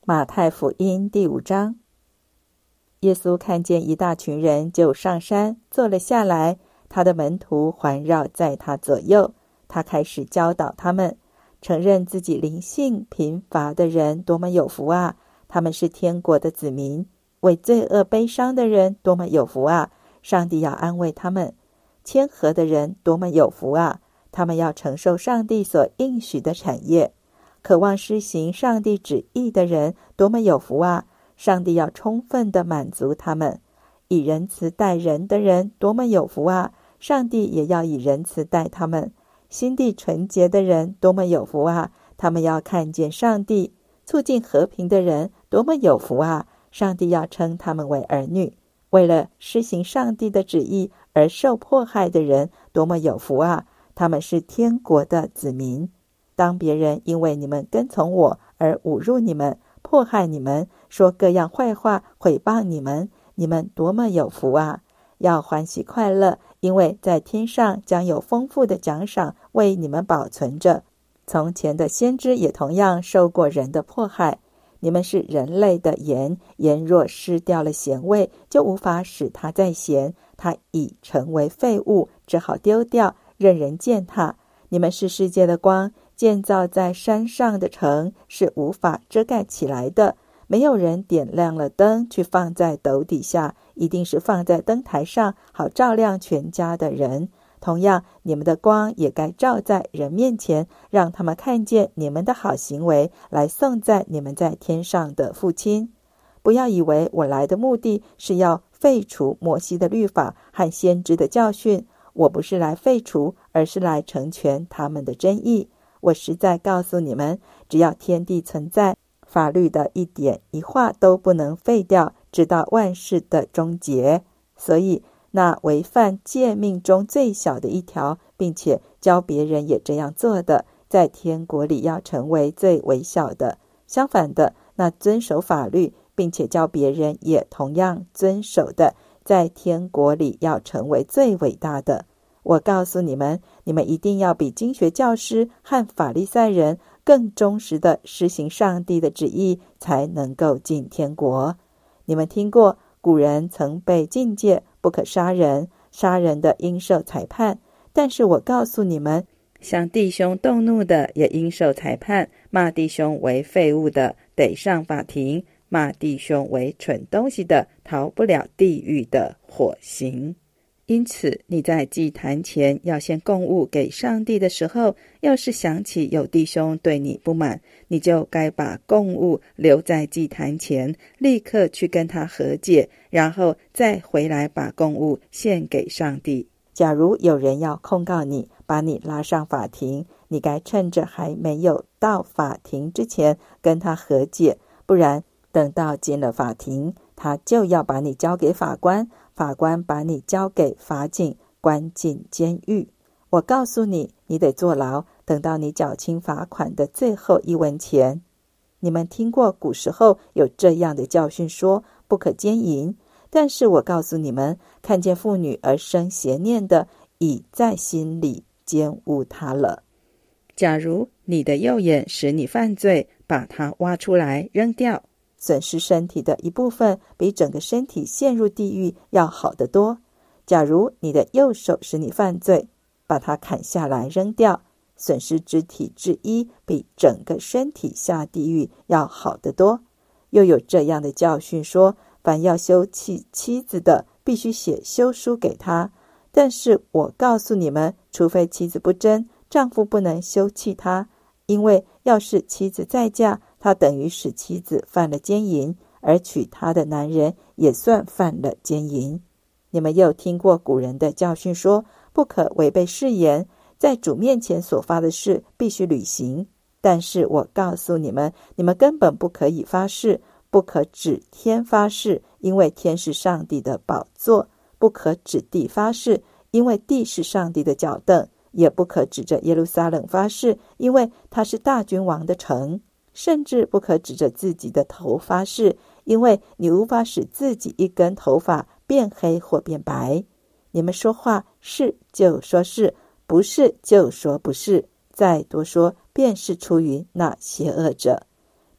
马太福音第5章。耶稣看见一大群人，就上山坐了下来，他的门徒环绕在他左右。他开始教导他们，承认自己灵性贫乏的人多么有福啊，他们是天国的子民；为罪恶悲伤的人多么有福啊，上帝要安慰他们；谦和的人多么有福啊，他们要承受上帝所应许的产业；渴望施行上帝旨意的人多么有福啊，上帝要充分地满足他们；以仁慈待人的人多么有福啊，上帝也要以仁慈待他们；心地纯洁的人多么有福啊，他们要看见上帝；促进和平的人多么有福啊，上帝要称他们为儿女；为了施行上帝的旨意而受迫害的人多么有福啊，他们是天国的子民。当别人因为你们跟从我而侮辱你们，迫害你们，说各样坏话毁谤你们，你们多么有福啊！要欢喜快乐，因为在天上将有丰富的奖赏为你们保存着。从前的先知也同样受过人的迫害。你们是人类的盐，盐若失掉了咸味，就无法使它再咸，它已成为废物，只好丢掉，任人践踏。你们是世界的光，建造在山上的城是无法遮盖起来的。没有人点亮了灯去放在斗底下，一定是放在灯台上，好照亮全家的人。同样，你们的光也该照在人面前，让他们看见你们的好行为，来颂赞你们在天上的父亲。不要以为我来的目的是要废除摩西的律法和先知的教训，我不是来废除，而是来成全他们的真意。我实在告诉你们，只要天地存在，法律的一点一画都不能废掉，直到万事的终结。所以那违反诫命中最小的一条，并且教别人也这样做的，在天国里要成为最微小的。相反的，那遵守法律并且教别人也同样遵守的，在天国里要成为最伟大的。我告诉你们，你们一定要比经学教师和法利赛人更忠实地施行上帝的旨意，才能够进天国。你们听过古人曾被禁戒不可杀人，杀人的应受裁判。但是我告诉你们，向弟兄动怒的也应受裁判，骂弟兄为废物的得上法庭，骂弟兄为蠢东西的逃不了地狱的火刑。因此你在祭坛前要先供物给上帝的时候，要是想起有弟兄对你不满，你就该把供物留在祭坛前，立刻去跟他和解，然后再回来把供物献给上帝。假如有人要控告你，把你拉上法庭，你该趁着还没有到法庭之前跟他和解，不然等到进了法庭，他就要把你交给法官，法官把你交给法警，关进监狱。我告诉你，你得坐牢，等到你缴清罚款的最后一文钱。你们听过古时候有这样的教训说，不可奸淫。但是我告诉你们，看见妇女而生邪念的，已在心里奸污她了。假如你的右眼使你犯罪，把它挖出来扔掉。损失身体的一部分，比整个身体陷入地狱要好得多。假如你的右手使你犯罪，把它砍下来扔掉。损失肢体之一，比整个身体下地狱要好得多。又有这样的教训说，凡要休弃妻子的，必须写休书给他。但是我告诉你们，除非妻子不贞，丈夫不能休弃她，因为要是妻子再嫁，他等于使妻子犯了奸淫，而娶她的男人也算犯了奸淫。你们又听过古人的教训说，不可违背誓言，在主面前所发的誓必须履行。但是我告诉你们，你们根本不可以发誓，不可指天发誓，因为天是上帝的宝座；不可指地发誓，因为地是上帝的脚凳；也不可指着耶路撒冷发誓，因为它是大君王的城；甚至不可指着自己的头发誓，因为你无法使自己一根头发变黑或变白。你们说话是就说是，不是就说不是，再多说便是出于那邪恶者。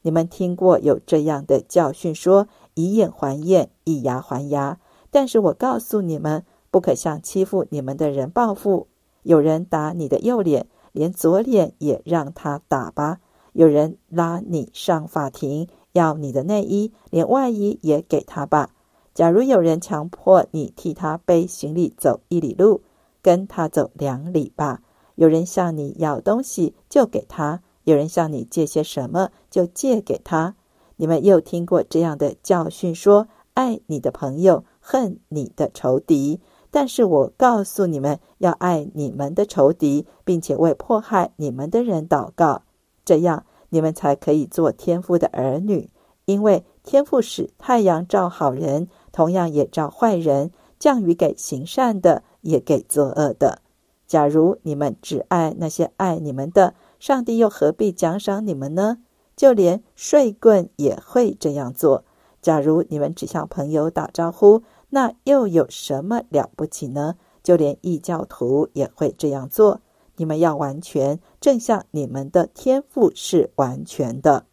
你们听过有这样的教训说，以眼还眼，以牙还牙。但是我告诉你们，不可向欺负你们的人报复。有人打你的右脸，连左脸也让他打吧。有人拉你上法庭，要你的内衣，连外衣也给他吧。假如有人强迫你替他背行李走1里路，跟他走2里吧。有人向你要东西，就给他。有人向你借些什么，就借给他。你们又听过这样的教训说，爱你的朋友，恨你的仇敌。但是我告诉你们，要爱你们的仇敌，并且为迫害你们的人祷告。这样你们才可以做天父的儿女。因为天父使太阳照好人，同样也照坏人，降雨给行善的，也给作恶的。假如你们只爱那些爱你们的，上帝又何必奖赏你们呢？就连睡棍也会这样做。假如你们只向朋友打招呼，那又有什么了不起呢？就连异教徒也会这样做。你们要完全，正像你们的天父是完全的。